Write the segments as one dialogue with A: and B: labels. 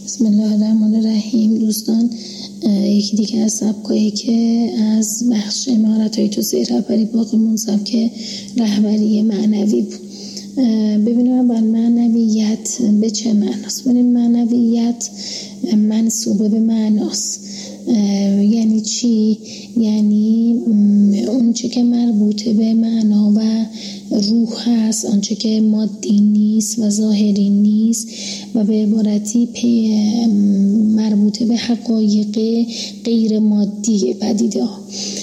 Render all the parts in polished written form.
A: بسم الله الرحمن الرحیم. دوستان، یکی دیگه از سبکایی که از بخش مهارت‌های توسعه رهبری باقیمون سبک رهبری معنوی بود. ببینیم اول معنویت به چه معناست. ببینیم معنویت منسوبه به معناست. یعنی چی؟ یعنی اون چه که مربوطه به معنا و روح هست، آنچه که مادی نیست و ظاهری نیست و به عبارتی مربوطه به حقایق غیر مادی پدیده ها،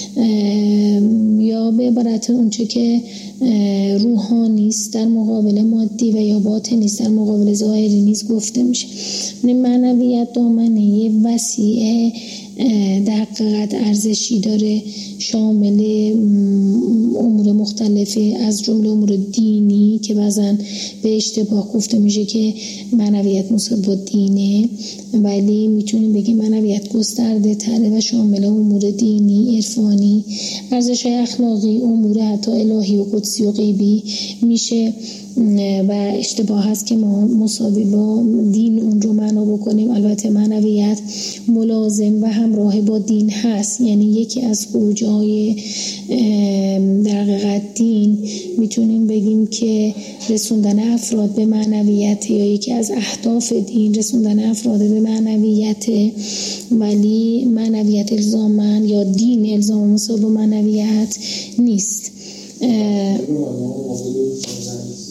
A: یا به عبارت اون چه که روحانی است در مقابل مادی و یا باطنی است در مقابل ظاهری نیست گفته میشه. معنویت دامنه وسیع در حقیقت ارزشی داره، شامل امور مختلفه از جمله امور دینی که بعضن به اشتباه گفته میشه که معنویت مساوی با دینه، ولی میتونیم بگیم معنویت گسترده تره و شامل امور دینی، عرفانی، ارزش‌های اخلاقی، امور حتی الهی و قدسی و غیبی میشه و اشتباه هست که ما مساوی با دین اون رو معنا بکنیم. البته معنویت ملازم و همراه با دین هست، یعنی یکی از خروج‌های در حقیقت دین میتونیم بگیم که رسوندن افراد به معنویت، یا یکی از اهداف دین رسوندن افراد به معنویت، ولی معنویت الزاماً یا دین الزام مساوی با معنویت نیست.